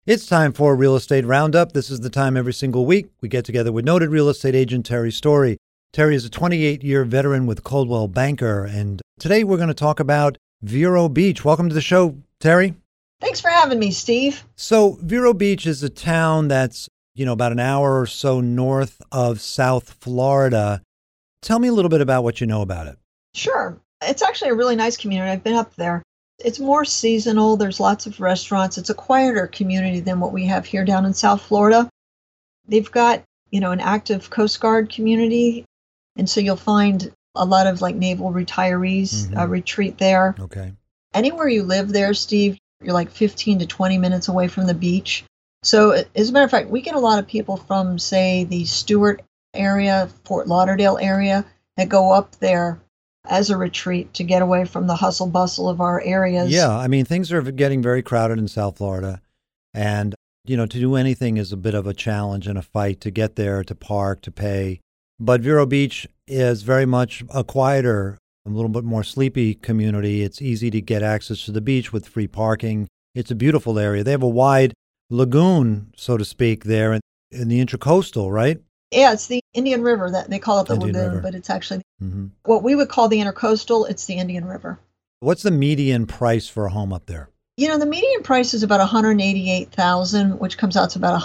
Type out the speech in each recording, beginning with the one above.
It's time for Real Estate Roundup. This is the time every single week we get together with noted real estate agent Terry Story. Terry is a 28-year veteran with Coldwell Banker, and today we're going to talk about Vero Beach. Welcome to the show, Terry. Thanks for having me, Steve. So Vero Beach is a town that's, about an hour or so north of South Florida. Tell me a little bit about what you know about it. Sure. It's actually a really nice community. I've been up there. It's more seasonal. There's lots of restaurants. It's a quieter community than what we have here down in South Florida. They've got, an active Coast Guard community. And so you'll find a lot of naval retirees retreat there. Okay. Anywhere you live there, Steve, you're 15 to 20 minutes away from the beach. So as a matter of fact, we get a lot of people from, say, the Stewart area, Fort Lauderdale area that go up there as a retreat to get away from the hustle bustle of our areas. Yeah, things are getting very crowded in South Florida. And, to do anything is a bit of a challenge and a fight to get there, to park, to pay. But Vero Beach is very much a quieter, a little bit more sleepy community. It's easy to get access to the beach with free parking. It's a beautiful area. They have a wide lagoon, so to speak, there in the Intracoastal, right? Yeah, it's the Indian River. That they call it the Indian lagoon, River. but it's actually what we would call the Intercoastal. It's the Indian River. What's the median price for a home up there? The median price is about $188,000, which comes out to about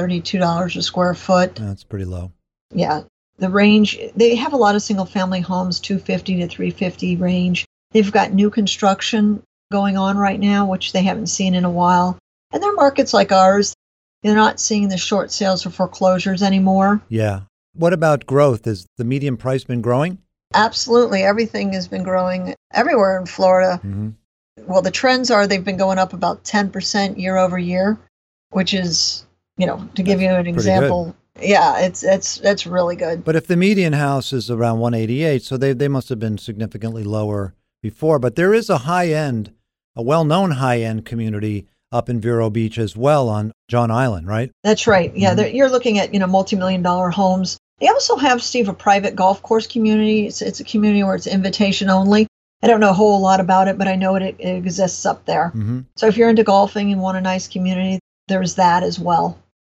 $132 a square foot. That's pretty low. Yeah. The range, they have a lot of single-family homes, 250 to 350 range. They've got new construction going on right now, which they haven't seen in a while. And they're markets like ours. They're not seeing the short sales or foreclosures anymore. Yeah. What about growth? Has the median price been growing? Absolutely. Everything has been growing everywhere in Florida. Mm-hmm. Well, the trends are they've been going up about 10% year over year, which is, to give you an example. Yeah, it's really good. But if the median house is around 188, so they must have been significantly lower before. But there is a high-end, a well-known high-end community up in Vero Beach as well on John Island, right? That's right. Yeah, you're looking at, multi-million-dollar homes. They also have, Steve, a private golf course community. It's a community where it's invitation only. I don't know a whole lot about it, but I know it exists up there. Mm-hmm. So if you're into golfing and want a nice community, there's that as well.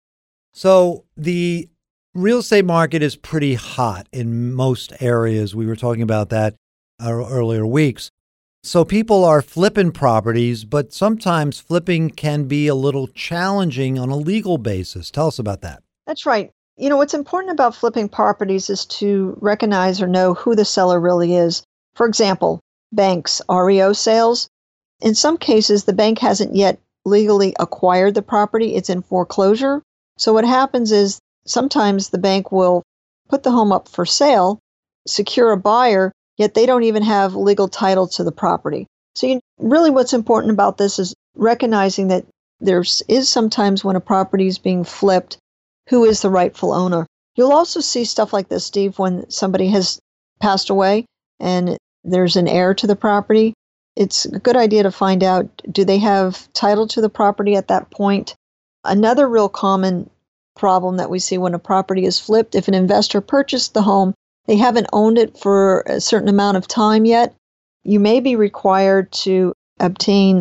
So the real estate market is pretty hot in most areas. We were talking about that earlier weeks. So people are flipping properties, but sometimes flipping can be a little challenging on a legal basis. Tell us about that. That's right. What's important about flipping properties is to recognize or know who the seller really is. For example, banks, REO sales. In some cases, the bank hasn't yet legally acquired the property. It's in foreclosure. So what happens is sometimes the bank will put the home up for sale, secure a buyer, yet they don't even have legal title to the property. So really what's important about this is recognizing that there is sometimes when a property is being flipped, who is the rightful owner. You'll also see stuff like this, Steve, when somebody has passed away and there's an heir to the property. It's a good idea to find out, do they have title to the property at that point? Another real common problem that we see when a property is flipped, if an investor purchased the home, they haven't owned it for a certain amount of time yet, you may be required to obtain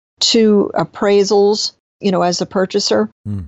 2 appraisals, as a purchaser.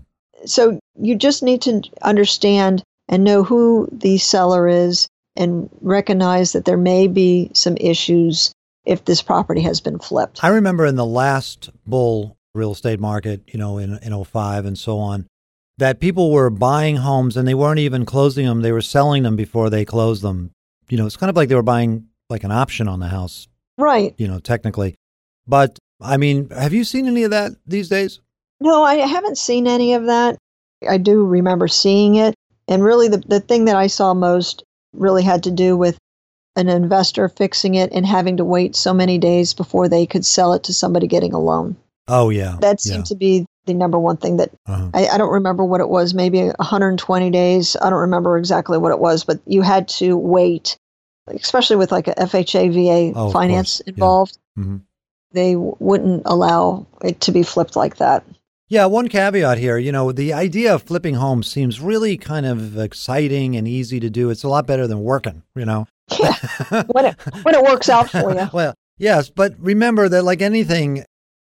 So you just need to understand and know who the seller is and recognize that there may be some issues if this property has been flipped. I remember in the last bull real estate market, in 05 and so on, that people were buying homes and they weren't even closing them. They were selling them before they closed them. It's kind of like they were buying like an option on the house. Right. Technically. But, have you seen any of that these days? No, I haven't seen any of that. I do remember seeing it. And really the thing that I saw most really had to do with an investor fixing it and having to wait so many days before they could sell it to somebody getting a loan. Oh, yeah. That seemed to be the number one thing that I don't remember what it was, maybe 120 days. I don't remember exactly what it was, but you had to wait, especially with like a FHA, VA finance involved. Yeah. Mm-hmm. They wouldn't allow it to be flipped like that. Yeah, one caveat here, the idea of flipping homes seems really kind of exciting and easy to do. It's a lot better than working, Yeah, when it works out for you. Well, yes, but remember that like anything,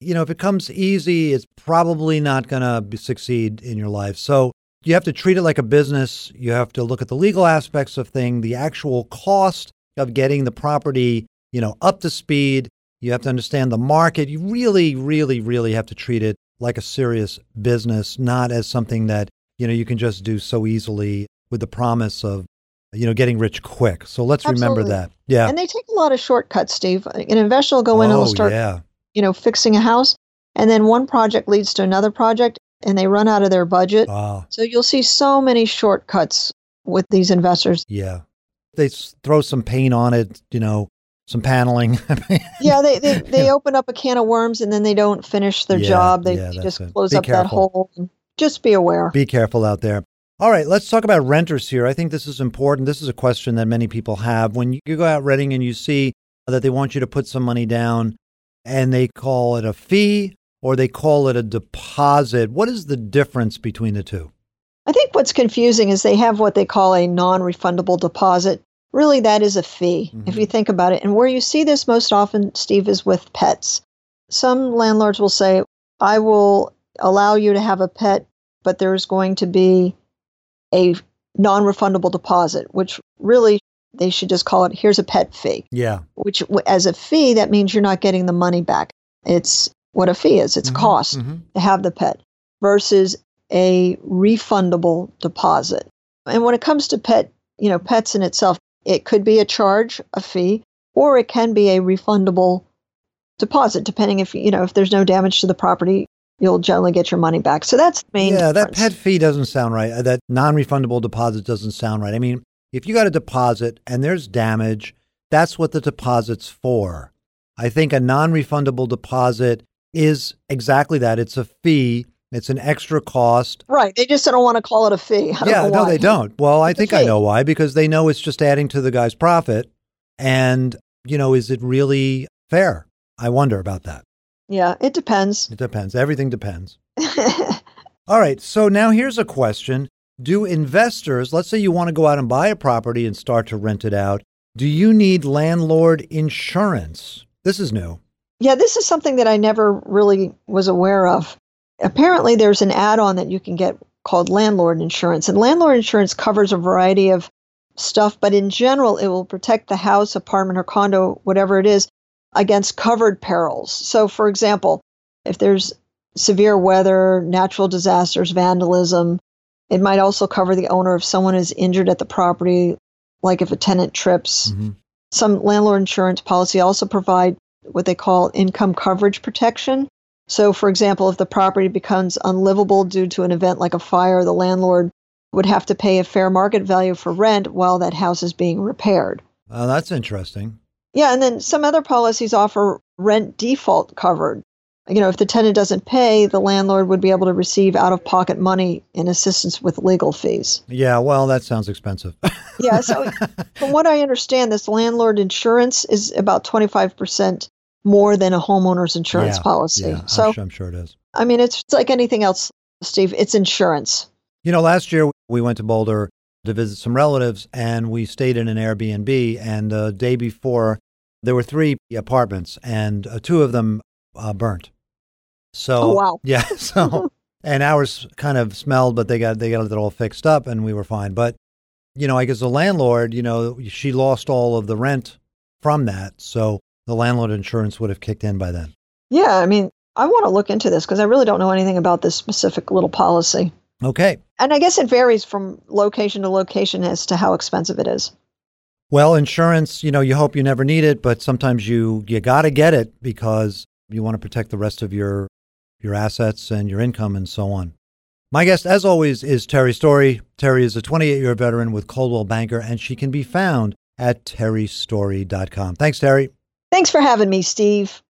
if it comes easy, it's probably not going to succeed in your life. So you have to treat it like a business. You have to look at the legal aspects of things, the actual cost of getting the property, up to speed. You have to understand the market. You really, really, really have to treat it like a serious business, not as something that, you can just do so easily with the promise of, getting rich quick. So let's remember that. Yeah. And they take a lot of shortcuts, Steve. An investor will go in and will start, fixing a house. And then one project leads to another project and they run out of their budget. Wow. So you'll see so many shortcuts with these investors. Yeah. They throw some paint on it, some paneling. Yeah, they open up a can of worms and then they don't finish their job. They just close up that hole. Just be aware. Be careful out there. All right, let's talk about renters here. I think this is important. This is a question that many people have. When you go out renting and you see that they want you to put some money down and they call it a fee or they call it a deposit, what is the difference between the two? I think what's confusing is they have what they call a non-refundable deposit. Really, that is a fee, if you think about it. And where you see this most often, Steve, is with pets. Some landlords will say, I will allow you to have a pet, but there's going to be a non-refundable deposit, which really they should just call it, here's a pet fee. Yeah. Which as a fee, that means you're not getting the money back. It's what a fee is. It's cost to have the pet versus a refundable deposit. And when it comes to pets in itself, it could be a charge, a fee, or it can be a refundable deposit, depending if there's no damage to the property, you'll generally get your money back. So that's the main difference. That pet fee doesn't sound right. That non-refundable deposit doesn't sound right. I mean, if you got a deposit and there's damage, that's what the deposit's for. I think a non-refundable deposit is exactly that. It's a fee. It's an extra cost. Right. They just don't want to call it a fee. No, they don't. Well, I think I know why, because they know it's just adding to the guy's profit. And, is it really fair? I wonder about that. Yeah, it depends. It depends. Everything depends. All right. So now here's a question. Do investors, let's say you want to go out and buy a property and start to rent it out, do you need landlord insurance? This is new. Yeah, this is something that I never really was aware of. Apparently, there's an add-on that you can get called landlord insurance. And landlord insurance covers a variety of stuff, but in general, it will protect the house, apartment, or condo, whatever it is, against covered perils. So, for example, if there's severe weather, natural disasters, vandalism, it might also cover the owner if someone is injured at the property, like if a tenant trips. Some landlord insurance policy also provide what they call income coverage protection. So, for example, if the property becomes unlivable due to an event like a fire, the landlord would have to pay a fair market value for rent while that house is being repaired. Oh, that's interesting. Yeah, and then some other policies offer rent default covered. If the tenant doesn't pay, the landlord would be able to receive out-of-pocket money in assistance with legal fees. Yeah, well, that sounds expensive. Yeah, so from what I understand, this landlord insurance is about 25% more than a homeowner's insurance policy. Yeah, so I'm sure it is. I mean, it's like anything else, Steve. It's insurance. Last year we went to Boulder to visit some relatives, and we stayed in an Airbnb. And the day before, there were 3 apartments, and 2 of them burnt. So, wow. Yeah. So, and ours kind of smelled, but they got it all fixed up, and we were fine. But, I guess the landlord, she lost all of the rent from that. So the landlord insurance would have kicked in by then. Yeah. I mean, I want to look into this because I really don't know anything about this specific little policy. Okay. And I guess it varies from location to location as to how expensive it is. Well, insurance, you hope you never need it, but sometimes you got to get it because you want to protect the rest of your assets and your income and so on. My guest, as always, is Terry Story. Terry is a 28-year veteran with Coldwell Banker, and she can be found at terrystory.com. Thanks, Terry. Thanks for having me, Steve.